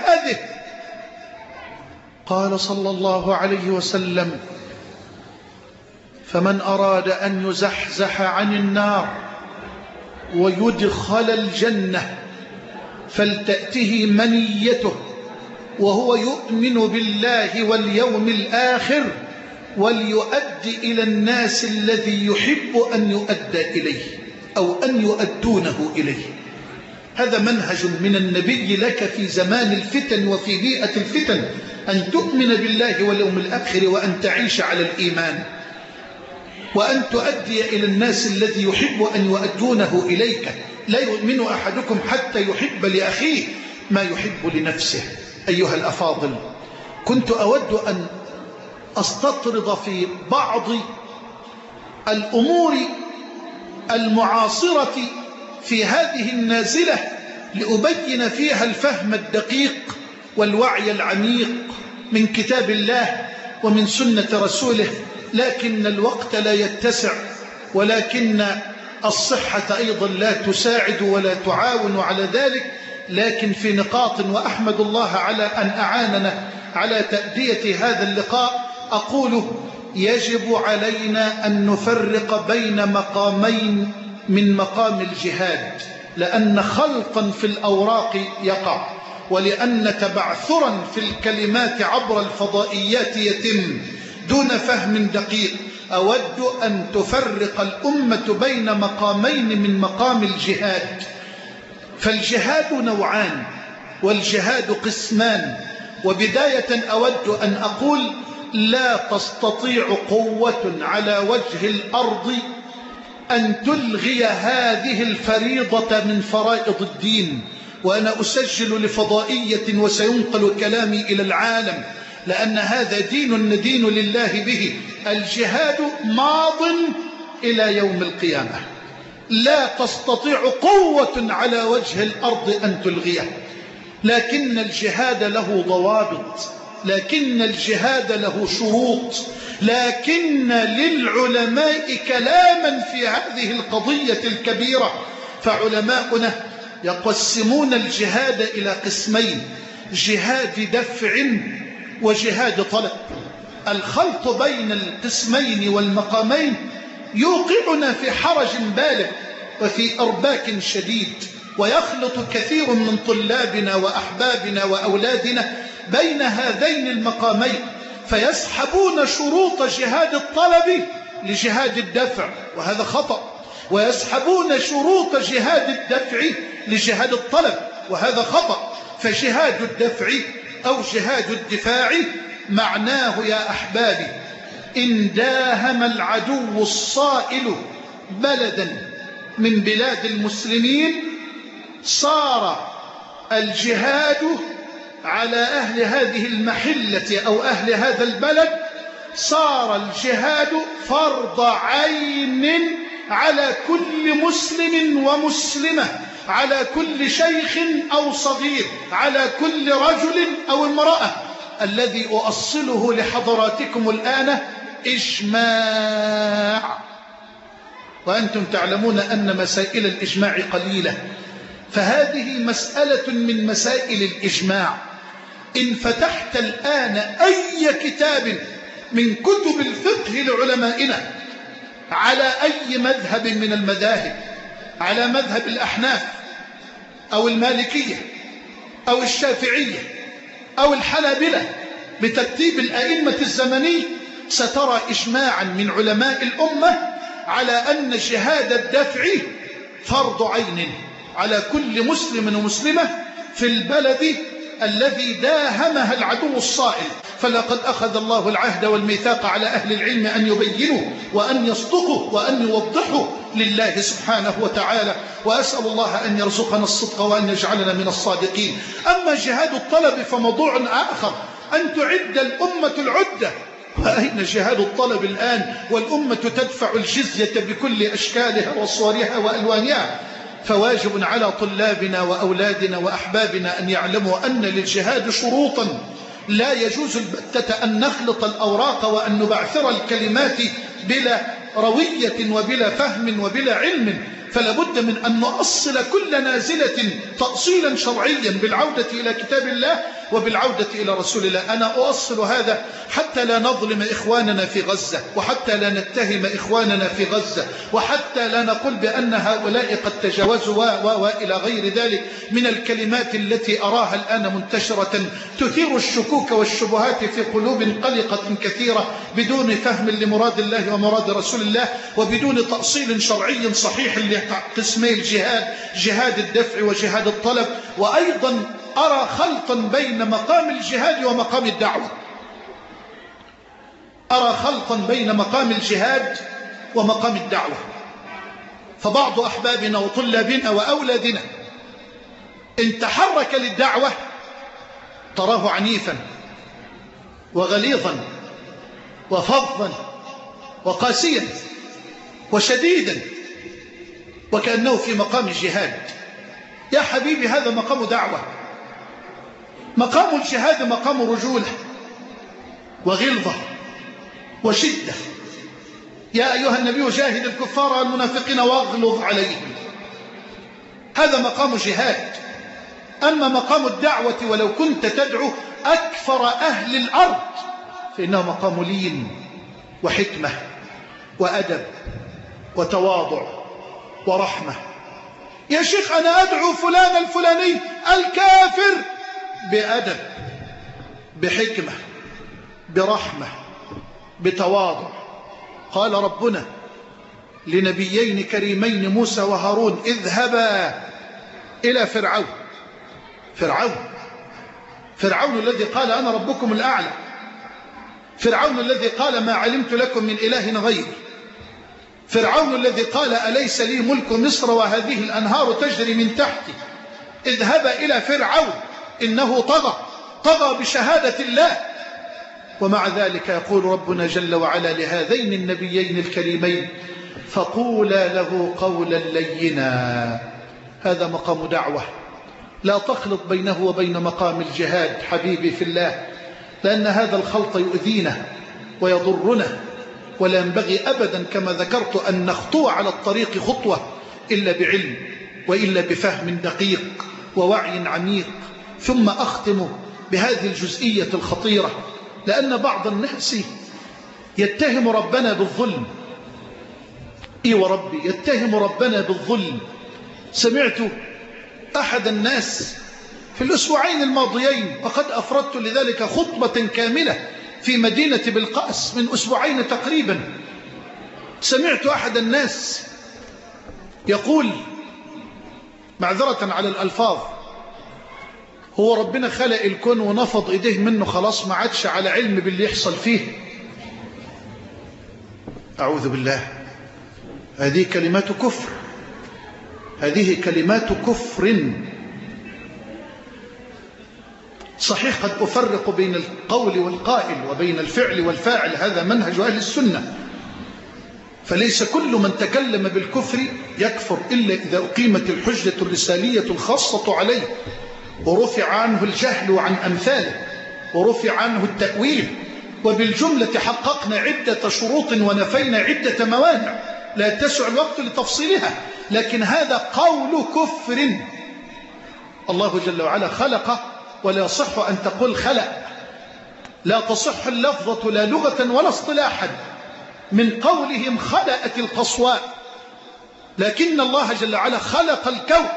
قال صلى الله عليه وسلم: فمن أراد أن يزحزح عن النار ويدخل الجنة فلتأته منيته وهو يؤمن بالله واليوم الآخر وليؤدي إلى الناس الذي يحب أن يؤدى إليه أو أن يؤدونه إليه. هذا منهج من النبي لك في زمان الفتن وفي بيئة الفتن، أن تؤمن بالله واليوم الآخر وأن تعيش على الإيمان، وأن تؤدي إلى الناس الذي يحب أن يؤدونه إليك. لا يؤمن أحدكم حتى يحب لأخيه ما يحب لنفسه. أيها الأفاضل، كنت أود أن أستطرد في بعض الأمور المعاصرة في هذه النازلة لأبين فيها الفهم الدقيق والوعي العميق من كتاب الله ومن سنة رسوله، لكن الوقت لا يتسع، ولكن الصحة أيضا لا تساعد ولا تعاون على ذلك. لكن في نقاط، وأحمد الله على أن أعاننا على تأدية هذا اللقاء، أقول يجب علينا أن نفرق بين مقامين من مقام الجهاد، لأن خلطا في الأوراق يقع، ولأن تبعثرا في الكلمات عبر الفضائيات يتم دون فهم دقيق. أود أن تفرق الأمة بين مقامين من مقام الجهاد. فالجهاد نوعان، والجهاد قسمان. وبداية أود أن أقول لا تستطيع قوة على وجه الأرض أن تلغي هذه الفريضة من فرائض الدين. وأنا أسجل لفضائية وسينقل كلامي إلى العالم، لأن هذا دين ندين لله به. الجهاد ماض إلى يوم القيامة، لا تستطيع قوة على وجه الأرض أن تلغيه. لكن الجهاد له ضوابط، لكن الجهاد له شروط، لكن للعلماء كلاما في هذه القضية الكبيرة. فعلماؤنا يقسمون الجهاد إلى قسمين: جهاد دفع وجهاد طلب. الخلط بين القسمين والمقامين يوقعنا في حرج بالغ وفي إرباك شديد، ويخلط كثير من طلابنا وأحبابنا وأولادنا بين هذين المقامين، فيسحبون شروط جهاد الطلب لجهاد الدفع، وهذا خطأ، ويسحبون شروط جهاد الدفع لجهاد الطلب، وهذا خطأ. فجهاد الدفع أو جهاد الدفاع معناه يا أحبابي إن داهم العدو الصائل بلدا من بلاد المسلمين صار الجهاد على أهل هذه المحلة أو أهل هذا البلد، صار الجهاد فرض عين على كل مسلم ومسلمة، على كل شيخ أو صغير، على كل رجل أو امرأة. الذي أؤصله لحضراتكم الآن إجماع، وأنتم تعلمون أن مسائل الإجماع قليلة، فهذه مسألة من مسائل الإجماع. إن فتحت الآن أي كتاب من كتب الفقه لعلمائنا على أي مذهب من المذاهب، على مذهب الأحناف أو المالكية أو الشافعية أو الحنابلة بترتيب الأئمة الزمني، سترى إجماعا من علماء الأمة على أن جهاد الدفع فرض عين على كل مسلم ومسلمة في البلد الذي داهمها العدو الصائل. فلقد أخذ الله العهد والميثاق على أهل العلم أن يبينوا وأن يصدقوا وأن يوضحوا لله سبحانه وتعالى، وأسأل الله أن يرزقنا الصدق وأن يجعلنا من الصادقين. أما جهاد الطلب فموضوع آخر، أن تعد الأمة العدة. وأين جهاد الطلب الآن والأمة تدفع الجزية بكل أشكالها وصورها وألوانها؟ فواجب على طلابنا وأولادنا وأحبابنا أن يعلموا أن للجهاد شروطا، لا يجوز البتة أن نخلط الأوراق وأن نبعثر الكلمات بلا روية وبلا فهم وبلا علم. فلابد من أن نؤصل كل نازلة تأصيلا شرعيا بالعودة إلى كتاب الله وبالعودة إلى رسول الله. أنا أوصل هذا حتى لا نظلم إخواننا في غزة، وحتى لا نتهم إخواننا في غزة، وحتى لا نقول بأن هؤلاء قد تجاوزوا وإلى غير ذلك من الكلمات التي أراها الآن منتشرة تثير الشكوك والشبهات في قلوب قلقة كثيرة بدون فهم لمراد الله ومراد رسول الله، وبدون تأصيل شرعي صحيح لقسمي الجهاد، جهاد الدفع وجهاد الطلب. وأيضا أرى خلطا بين مقام الجهاد ومقام الدعوة، أرى خلطا بين مقام الجهاد ومقام الدعوة. فبعض أحبابنا وطلابنا وأولادنا إن تحرك للدعوة تراه عنيفا وغليظا وفظا وقاسيا وشديدا وكأنه في مقام الجهاد. يا حبيبي هذا مقام دعوة. مقام الجهاد مقام رجولة وغلظة وشدة. يا أيها النبي جاهد الكفار والمنافقين واغلظ عليهم. هذا مقام جهاد. أما مقام الدعوة ولو كنت تدعو أكثر أهل الأرض فإنه مقام لين وحكمة وأدب وتواضع ورحمة. يا شيخ أنا أدعو فلان الفلاني الكافر بأدب بحكمة برحمة بتواضع. قال ربنا لنبيين كريمين موسى وهارون اذهبا إلى فرعون الذي قال أنا ربكم الأعلى، فرعون الذي قال ما علمت لكم من إله غيري، فرعون الذي قال أليس لي ملك مصر وهذه الأنهار تجري من تحتي. اذهبا إلى فرعون إنه طغى بشهادة الله. ومع ذلك يقول ربنا جل وعلا لهذين النبيين الكريمين فقولا له قولا لينا. هذا مقام دعوة. لا تخلط بينه وبين مقام الجهاد حبيبي في الله، لأن هذا الخلط يؤذينا ويضرنا، ولا ينبغي أبدا كما ذكرت أن نخطو على الطريق خطوة إلا بعلم وإلا بفهم دقيق ووعي عميق. ثم أختم بهذه الجزئية الخطيرة، لأن بعض الناس يتهم ربنا بالظلم. وربي يتهم ربنا بالظلم. سمعت أحد الناس في الأسبوعين الماضيين، وقد أفردت لذلك خطبة كاملة في مدينة بلقاس من أسبوعين تقريبا، سمعت أحد الناس يقول معذرة على الألفاظ هو ربنا خلق الكون ونفض إيديه منه خلاص ما عادش على علم باللي يحصل فيه. أعوذ بالله. هذه كلمات كفر، هذه كلمات كفر. صحيح قد أفرق بين القول والقائل وبين الفعل والفاعل، هذا منهج أهل السنة، فليس كل من تكلم بالكفر يكفر إلا إذا أقيمت الحجة الرسالية الخاصة عليه ورفع عنه الجهل عن أمثاله ورفع عنه التأويل. وبالجملة حققنا عدة شروط ونفينا عدة موانع لا تسع الوقت لتفصيلها، لكن هذا قول كفر. الله جل وعلا خلق، ولا يصح أن تقول خلق، لا تصح اللفظة لا لغة ولا اصطلاحا. من قولهم خلقت القصواء، لكن الله جل وعلا خلق الكون،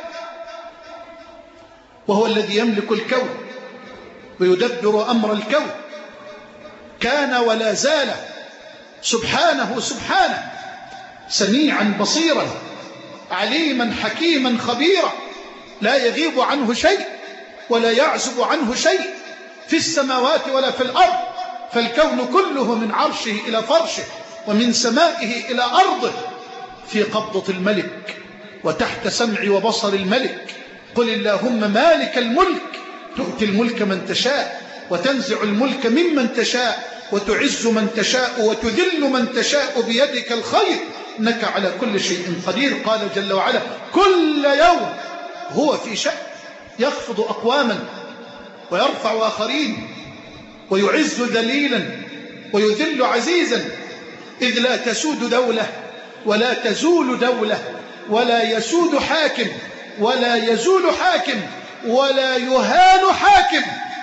وهو الذي يملك الكون ويدبر أمر الكون. كان ولا زال سبحانه سميعا بصيرا عليما حكيما خبيرا، لا يغيب عنه شيء ولا يعزب عنه شيء في السماوات ولا في الأرض. فالكون كله من عرشه إلى فرشه ومن سمائه إلى أرضه في قبضة الملك وتحت سمع وبصر الملك. قل اللهم مالك الملك تؤتي الملك من تشاء وتنزع الملك ممن تشاء وتعز من تشاء وتذل من تشاء بيدك الخير إنك على كل شيء قدير. قال جل وعلا كل يوم هو في شأن، يخفض أقواما ويرفع آخرين ويعز ذليلا ويذل عزيزا، إذ لا تسود دولة ولا تزول دولة ولا يسود حاكم ولا يزول حاكم ولا يهان حاكم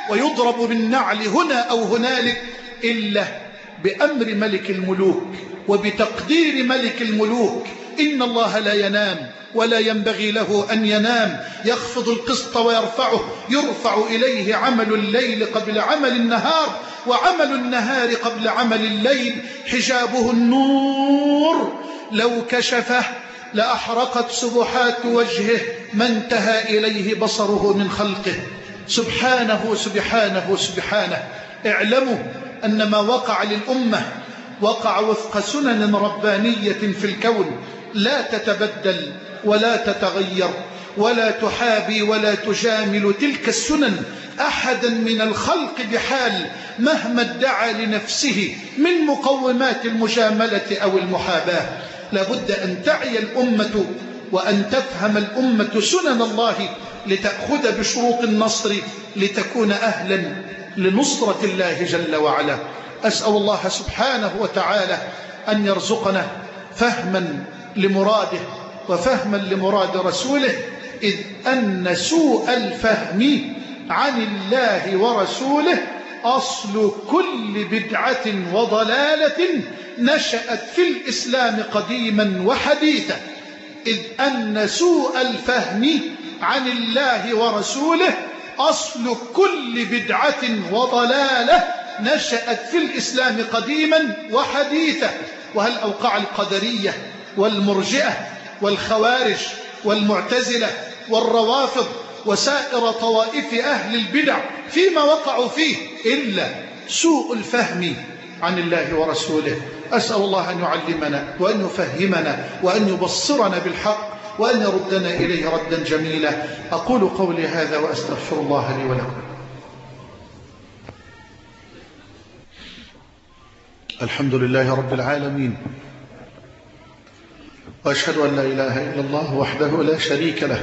ويضرب بالنعل هنا أو هنالك إلا بأمر ملك الملوك وبتقدير ملك الملوك. إن الله لا ينام ولا ينبغي له أن ينام، يخفض القسط ويرفعه، يرفع إليه عمل الليل قبل عمل النهار، وعمل النهار قبل عمل الليل. حجابه النور، لو كشفه لأحرقت سبحات وجهه ما انتهى إليه بصره من خلقه. سبحانه سبحانه سبحانه. اعلموا أن ما وقع للأمة وقع وفق سنن ربانية في الكون، لا تتبدل ولا تتغير ولا تحابي ولا تجامل تلك السنن أحدا من الخلق بحال، مهما ادعى لنفسه من مقومات المجاملة أو المحاباة. لابد أن تعي الأمة وأن تفهم الأمة سنن الله لتأخذ بشروط النصر لتكون أهلا لنصرة الله جل وعلا. أسأل الله سبحانه وتعالى أن يرزقنا فهما لمراده وفهما لمراد رسوله، إذ أن سوء الفهم عن الله ورسوله أصل كل بدعة وضلالة نشأت في الإسلام قديما وحديثا. إذ أن سوء الفهم عن الله ورسوله أصل كل بدعة وضلالة نشأت في الإسلام قديما وحديثا. وهل أوقع القدرية والمرجئة والخوارج والمعتزلة والروافض وسائر طوائف أهل البدع فيما وقعوا فيه إلا سوء الفهم عن الله ورسوله؟ أسأل الله أن يعلمنا وأن يفهمنا وأن يبصرنا بالحق وأن يردنا إليه ردا جميلا. أقول قولي هذا وأستغفر الله لي ولكم. الحمد لله رب العالمين، وأشهد أن لا إله إلا الله وحده لا شريك له،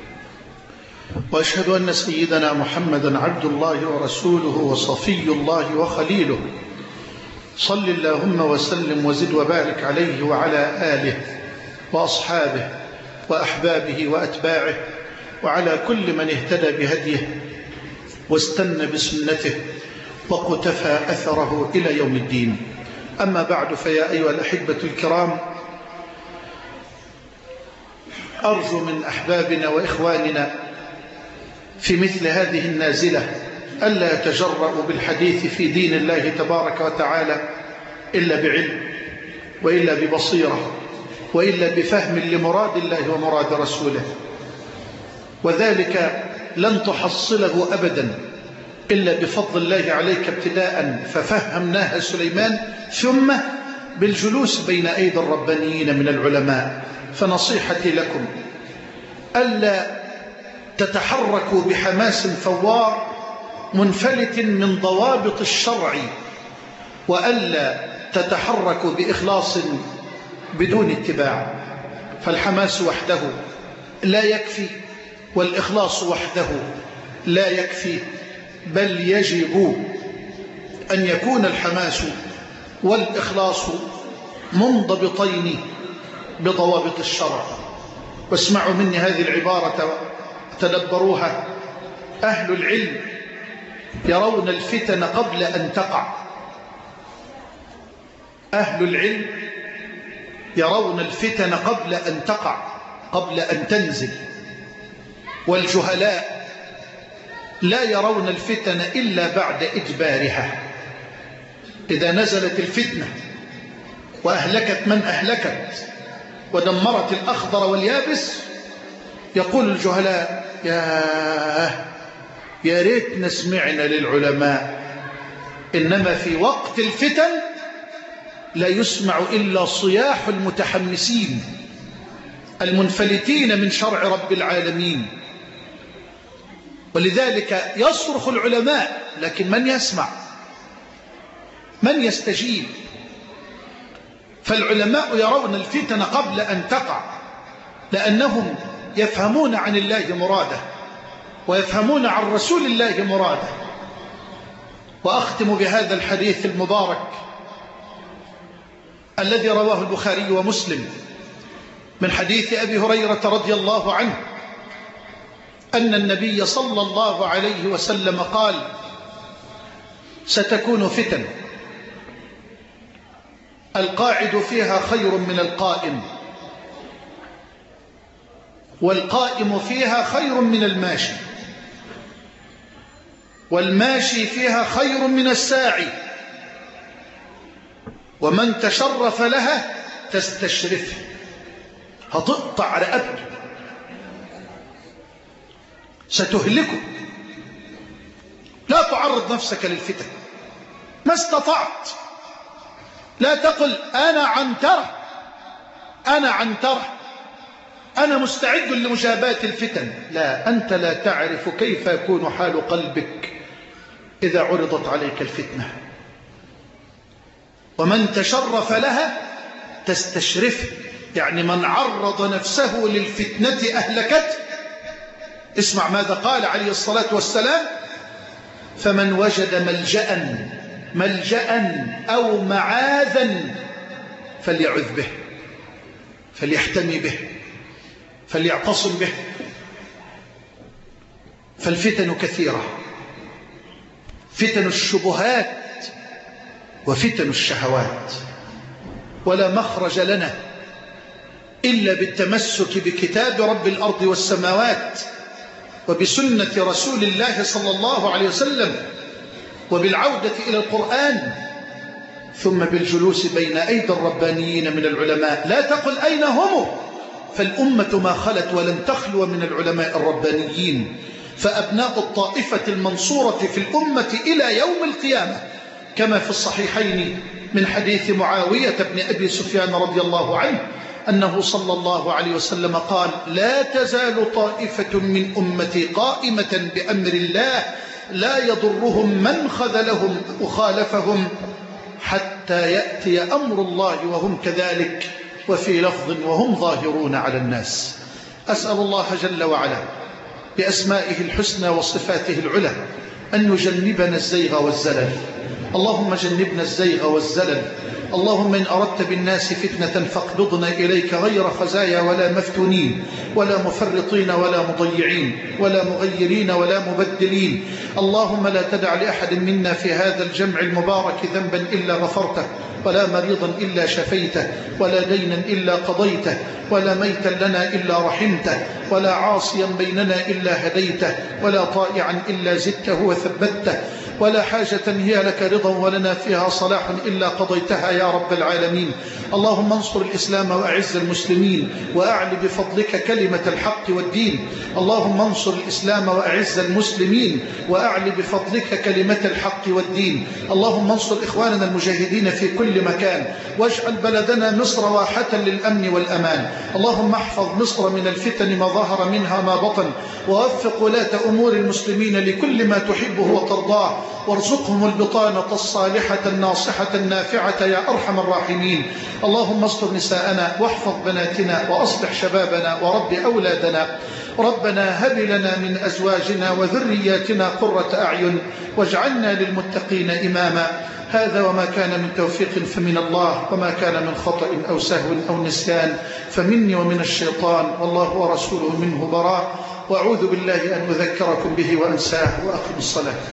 وأشهد أن سيدنا محمدا عبد الله ورسوله وصفي الله وخليله. صل اللهم وسلم وزد وبارك عليه وعلى آله وأصحابه وأحبابه وأتباعه وعلى كل من اهتدى بهديه واستنى بسنته وقتفى أثره إلى يوم الدين. أما بعد، فيا أيها الأحبة الكرام، أرجو من أحبابنا وإخواننا في مثل هذه النازلة ألا يتجرؤوا بالحديث في دين الله تبارك وتعالى إلا بعلم وإلا ببصيرة وإلا بفهم لمراد الله ومراد رسوله، وذلك لن تحصله أبدا إلا بفضل الله عليك ابتداء ففهمناها سليمان، ثم بالجلوس بين أيدي الربانيين من العلماء. فنصيحتي لكم ألا تتحركوا بحماس فوار منفلت من ضوابط الشرع، وألا تتحركوا بإخلاص بدون اتباع، فالحماس وحده لا يكفي والإخلاص وحده لا يكفي، بل يجب أن يكون الحماس والإخلاص منضبطين بضوابط الشرع. واسمعوا مني هذه العبارة تدبروها. أهل العلم يرون الفتن قبل أن تقع. أهل العلم يرون الفتن قبل أن تقع، قبل أن تنزل. والجهلاء لا يرون الفتن إلا بعد إجبارها. إذا نزلت الفتنة وأهلكت من أهلكت ودمرت الأخضر واليابس، يقول الجهلاء يا ريتنا سمعنا للعلماء. إنما في وقت الفتن لا يسمع إلا صياح المتحمسين المنفلتين من شرع رب العالمين. ولذلك يصرخ العلماء، لكن من يسمع؟ من يستجيب؟ فالعلماء يرون الفتن قبل أن تقع، لأنهم يفهمون عن الله مراده ويفهمون عن رسول الله مراده. وأختم بهذا الحديث المبارك الذي رواه البخاري ومسلم من حديث أبي هريرة رضي الله عنه أن النبي صلى الله عليه وسلم قال: ستكون فتن القاعد فيها خير من القائم، والقائم فيها خير من الماشي، والماشي فيها خير من الساعي، ومن تشرف لها تستشرفه، هتقطع رقبته، ستهلكه. لا تعرض نفسك للفتن ما استطعت. لا تقل أنا عنترة، أنا عنترة، أنا مستعد لمجاباة الفتن. لا، أنت لا تعرف كيف يكون حال قلبك إذا عرضت عليك الفتنة. ومن تشرف لها تستشرفه، يعني من عرض نفسه للفتنة أهلكته. اسمع ماذا قال عليه الصلاة والسلام: فمن وجد ملجأ أو معاذا فليعذ به، فليحتمي به، فليعتصم به. فالفتن كثيرة، فتن الشبهات وفتن الشهوات، ولا مخرج لنا إلا بالتمسك بكتاب رب الأرض والسماوات وبسنة رسول الله صلى الله عليه وسلم، وبالعودة إلى القرآن، ثم بالجلوس بين أيدي الربانيين من العلماء. لا تقل أين هم، فالأمة ما خلت ولن تخلو من العلماء الربانيين، فأبناء الطائفة المنصورة في الأمة إلى يوم القيامة، كما في الصحيحين من حديث معاوية بن أبي سفيان رضي الله عنه أنه صلى الله عليه وسلم قال: لا تزال طائفة من أمتي قائمة بأمر الله لا يضرهم من خذلهم وخالفهم حتى يأتي أمر الله وهم كذلك، وفي لفظ وهم ظاهرون على الناس. أسأل الله جل وعلا بأسمائه الحسنى وصفاته العلى أن يجنبنا الزيغ والزلل. اللهم جنبنا الزيغ والزلل. اللهم إن أردت بالناس فتنة فاقبضنا إليك غير خزايا ولا مفتونين ولا مفرطين ولا مضيعين ولا مغيرين ولا مبدلين. اللهم لا تدع لأحد منا في هذا الجمع المبارك ذنبا إلا غفرته، ولا مريضا إلا شفيته، ولا دينا إلا قضيته، ولا ميتا لنا إلا رحمته، ولا عاصيا بيننا إلا هديته، ولا طائعا إلا زدته وثبته، ولا حاجة هي لك رضا ولنا فيها صلاح إلا قضيتها يا رب العالمين. اللهم انصر الإسلام وأعز المسلمين وأعل بفضلك كلمة الحق والدين. اللهم انصر الإسلام وأعز المسلمين وأعل بفضلك كلمة الحق والدين. اللهم انصر إخواننا المجاهدين في كل مكان، واجعل بلدنا مصر واحة للأمن والأمان. اللهم احفظ مصر من الفتن ما ظهر منها ما بطن، ووفق ولاة أمور المسلمين لكل ما تحبه وترضاه، وارزقهم البطانة الصالحة الناصحة النافعة يا أرحم الراحمين. اللهم استر نساءنا واحفظ بناتنا وأصلح شبابنا ورب أولادنا. ربنا هب لنا من أزواجنا وذرياتنا قرة أعين واجعلنا للمتقين إماما. هذا وما كان من توفيق فمن الله، وما كان من خطأ أو سهو أو نسيان فمني ومن الشيطان، والله ورسوله منه براء. وأعوذ بالله أن أذكركم به وأنساه. وأقم الصلاة.